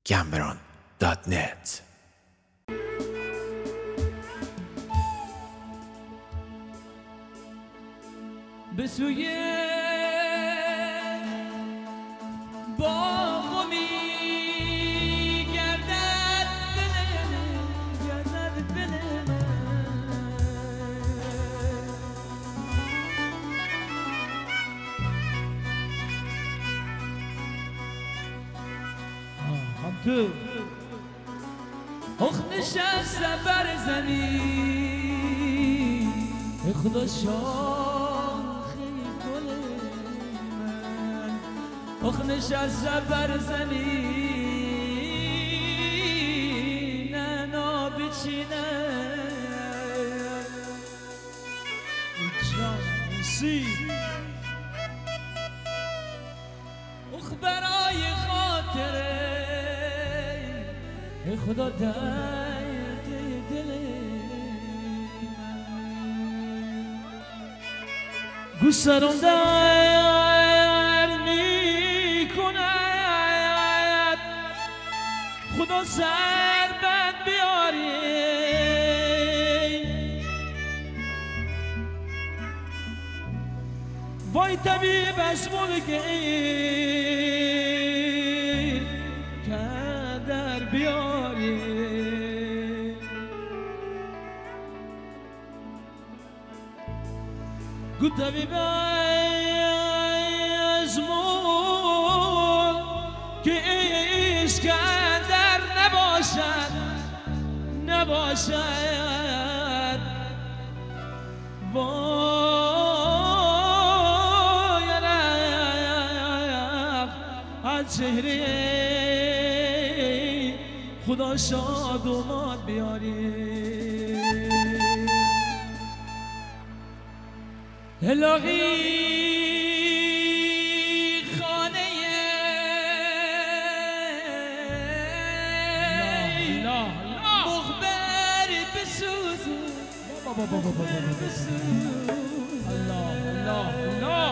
gambron.net. به سوی باغ می‌گردد دل من تو آخ نشسته بر زمین خدا شاخی گل من آخ نشسته بر زمین ننا بچینه جانسی اخ برای خاطره خدا درد دل گوسرم در میکند خدا سر بد بیاری وای طبیب از ملگیر که در بیاری گو طبیب از مول که اسکندر نباشد وای رفت از چهره خدا شاد و ماد بیاری الهی خانه مخبر بسوز الله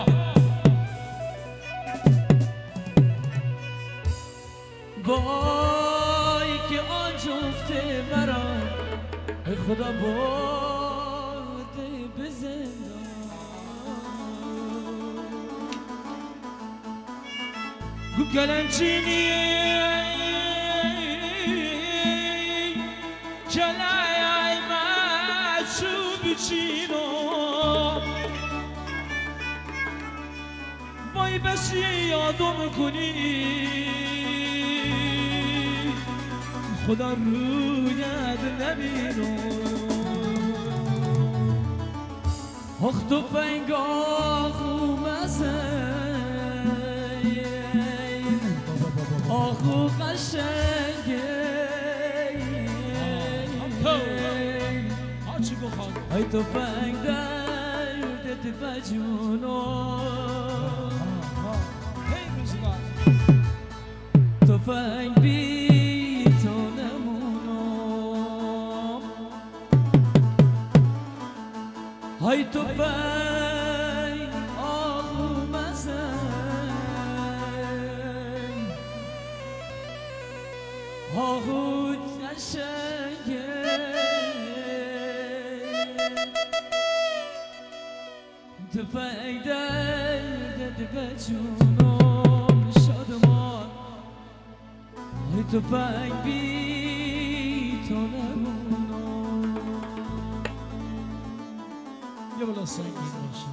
وای که آن جفته مرا خدا برده به زندان گو کلنچینی کلای مچوب چینو وای بسی یادم کنی خدا رویت نبینو آخ تو فنگاخو مزین آخو قشنگه چی بخواد ای تو فنگ دردت بجونو هی روزگار تو فنگ بی تو نمونو های تو فنگ آخو مزن آخو قشنگه تو فنگ دردت بجونم شادمان ای تو فنگ بی تو نمونم یه بالا سنگین باشه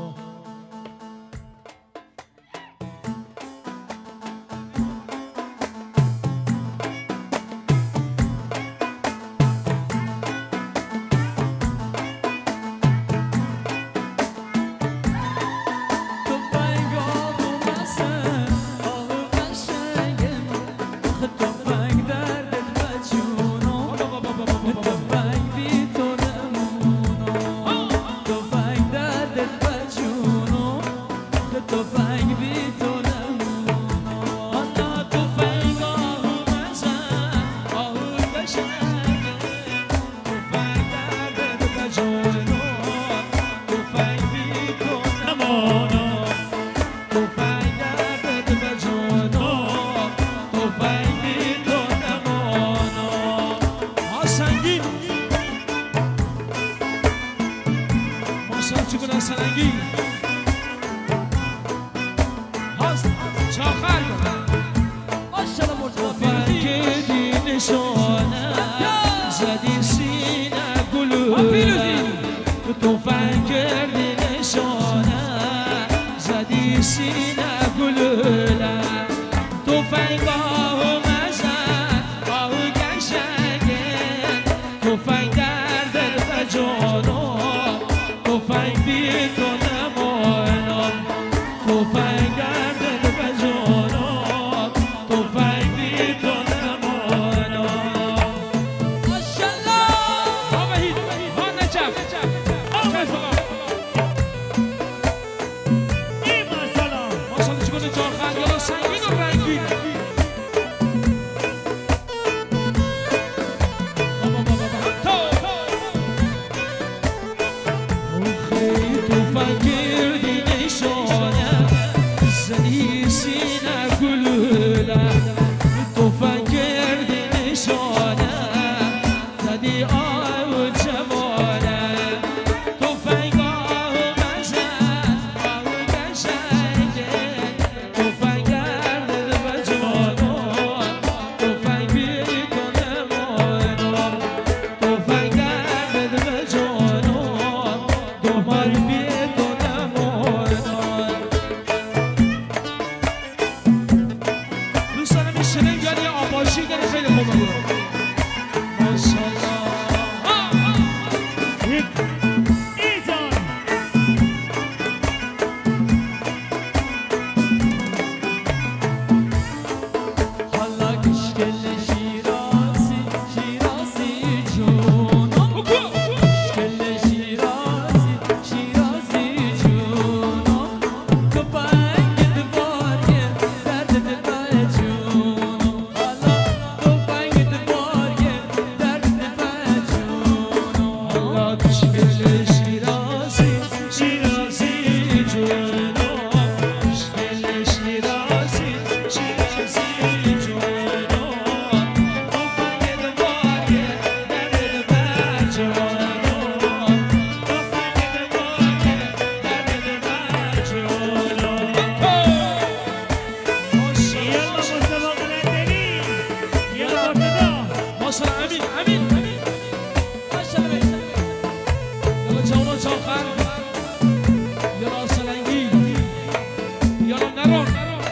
تو فنگ آخو مزن آخو قشنگه تو فنگ دردت بجونم تو فنگ بی تو نمونم تو فنگ دردت بجونم تو فنگ بی تو نمونم تو فنگ آهو مزن آهو قشنگه تو فنگ دردت بجونم تو فنگ بی تو نمانم تو فنگ دردت بجونم تو فنگ بی سلنگی هست چاخر ماشاءالله مرتضی فرکدی نشانه زدی سینه گلوله تو فرکدی نشانه زدی سینه گلوله تو فنگاه مزن آه گشنگه تو فنگ دردت بجانو تو فنگ بی تو نمانم تو فنگ دردت بجانو تو فنگ بی تو نمانم ماشاءالله ها وحید ها نجف ماشاءالله چیکار جاخن یا سنگین و رنگین تو فکردی نشانه زدی سینه گلوله تو فکردی نشانه زدی آه جوانه تو فنگاه مزن آه گشنگه تو فنگ دردت بجانو تو فنگ بی تو نمانم تو فنگ دردت بجانو دوبار بی تو نمانم دوست دارم این شلنگ یعنی آباشی یعنی خیلی خوبه بود ماشاءالله حالا کشکل شیرازی شیرازی جونم کشکل شیرازی شیرازی جونم تو پنگ دوباره درد دل جونم حالا تو پنگ دوباره درد دل جونم حالا کشکل شیرازی شیرازی جونم کشکل شیرازی شیرازی جونم تو فنگ دوباره درد بر جونم تو فنگ دوباره درد بر جونم ماشاءالله امین ماشاءالله یالا جوان چاخر یالا سلنگی یالا نرون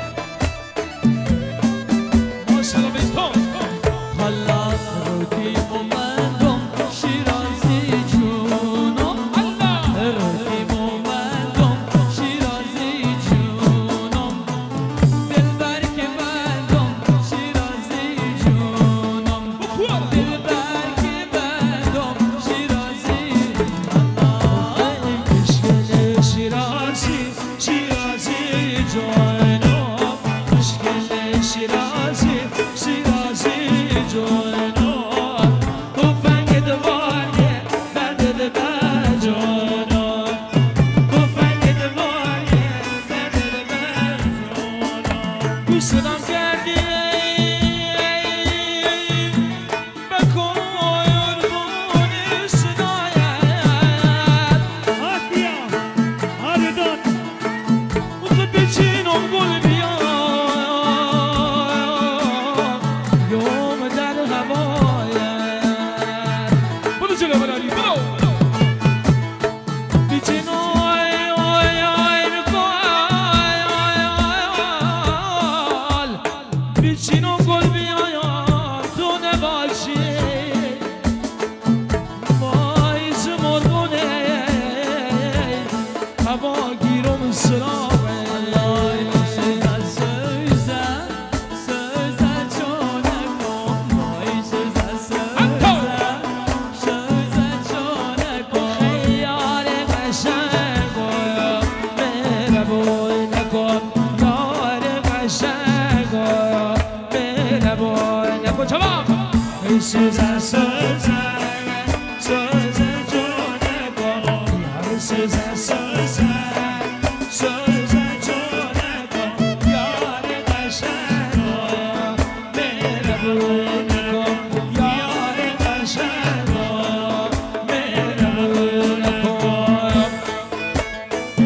ماشاءالله بیتون حالا رودیم و مندم شیرازی جونم رودیم و مندم شیرازی جونم دلبر که بندم شیرازی جونم دلبر که بندم شیرازی کشکل شیرازی شیرازی جانم کشکل شیرازی شیرازی جانم تو فنگ دوباره درد بر جانم تو فنگ دوباره درد بر جانم دوست دارم کردی بکن قربون صدایت خود بچین و گل بیاد یوم در هوایت برو جلو بلاری برو بچین آی آی آی بکن بچین و گل بیاد تو نباشی وایز مرغونه هوا گیرم سرابه Söze söze söze cöne kal söze söze söze cöne kal yâre kaşer o mere bune kal yâre kaşer o mere bune kal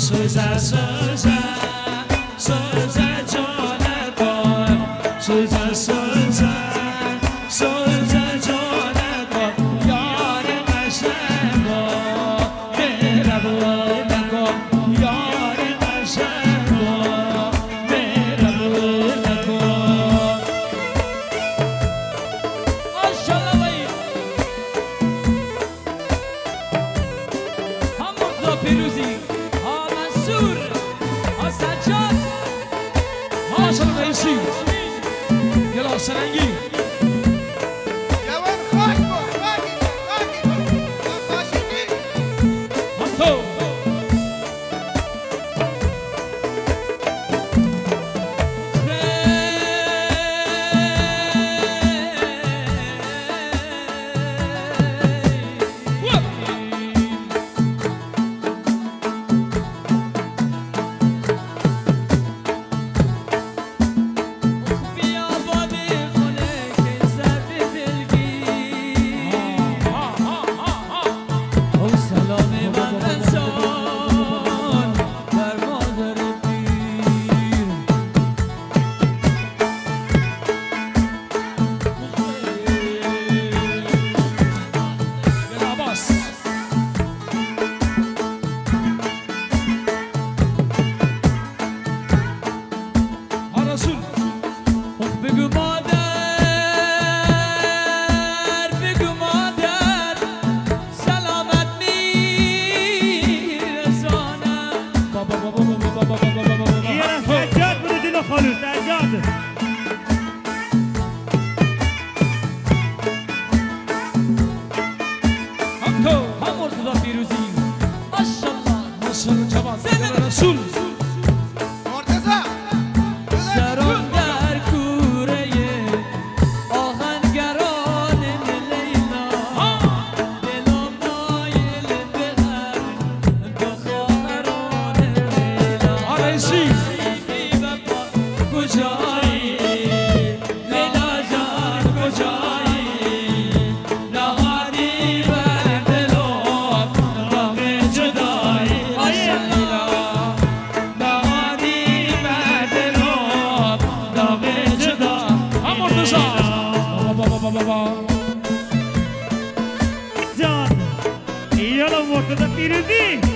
söze söze söze cane koy söze söze söze cane koy yarın eşek o merhabına koy yarın eşek o merhabına koy Maşallah bayım. Hamurda Firuzi, ha Mansur, ha Sajjad, Hasan Reisi Gel Sarengi Yavan خاک بود خاکی بود خاشیدی Hatto Gel Abbas Ha Resul بگو مادر سلامت میرسانم Baba baba baba baba baba baba یه سجاد برو جلو خالو سجاد Hatto هم مرتضی فیروزی ماشاءالله Nasıl Cevat Gel Resul مرتضی سرم در کوره آهنگران لیلا دلم مایل به هر دو خواهران لیلا Ha Reisi بی وفا کجایی لیلا جان کجایی نهانی بر دلم غم جدایی ماشاءالله Nahani Merdelop Dağ-ı Ceda Ha Murtaza Baba baba baba جان یالا مرتضی فیروزی